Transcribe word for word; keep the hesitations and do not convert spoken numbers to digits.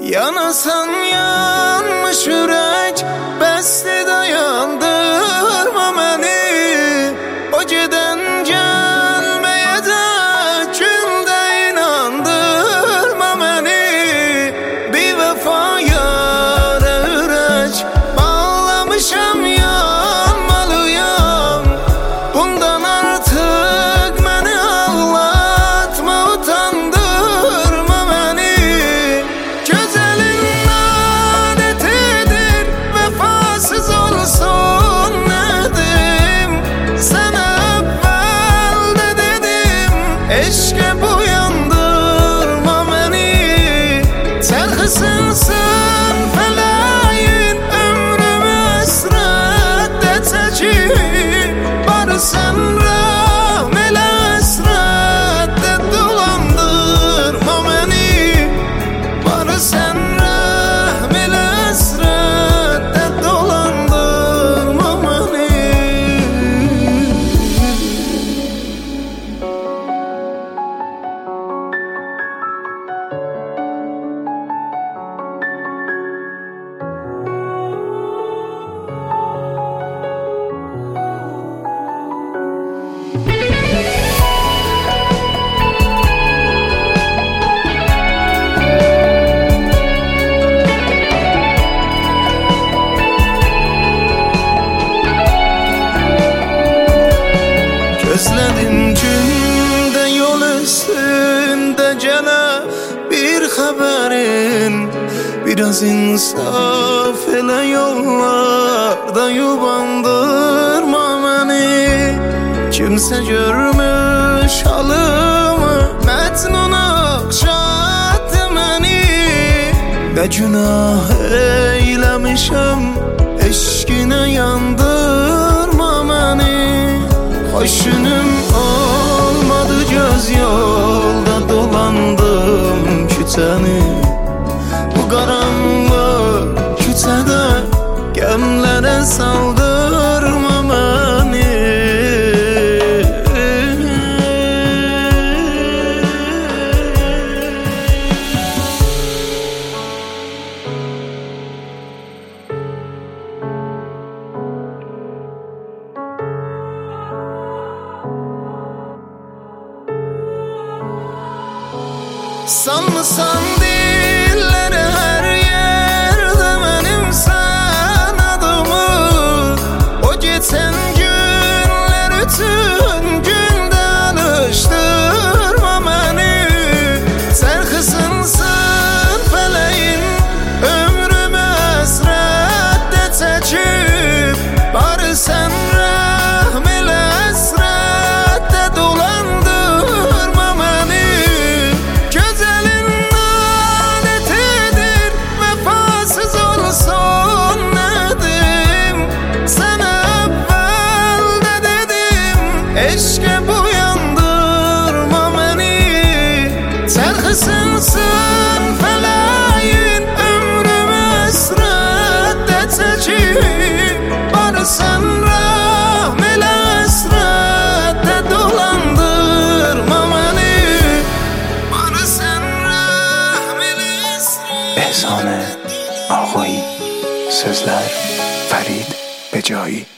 Yanasan yanmış yürek, besli dayandırma beni. O giden gelmeyecek günde inandırma beni. Bir vefa yâre yürek bağlamışam, yanmalıyam. Bundan artık beni ağlatma, utandırma beni. Güzelin adetidir vefasız olsun dedim. Sana evvel de dedim, eşke uyandırma beni. Çarkısınsın feleğin, ömrümü esrette çekip. Barı sen rahmele esrette dolandırma beni. Barı sen rahmele esrette dolandırma beni. Gözledim günde yol üstünde gele bir haberin. Biraz insaf ele, yollarda yubandırma beni. Kimse görmüş halımı, Mecnun okşattı beni. Ne günah eylemişem, eşkine yandırma beni. Hoşunum olmadı göz yolda dolandım küçəni. Bu karanlık küçədə gemlere saldırma beni. Sanmısan dillere her yerde benim sen adımı. O geçen günler bütün günde alıştırma beni. Serkısınsın feleğin, ömrümü esrette çekip. Bari sen rahmele esrette dolandırma beni. Son dedim, sana evvel de dedim, eşke uyandırma beni. Çarkısınsın feleğin, ömrümü esrette çekip. Bari sen rahmele esrette dolandırma beni. Bari sen rahmele esrette. Ehsane Ağaoğlu. Sözler Ferit Becai.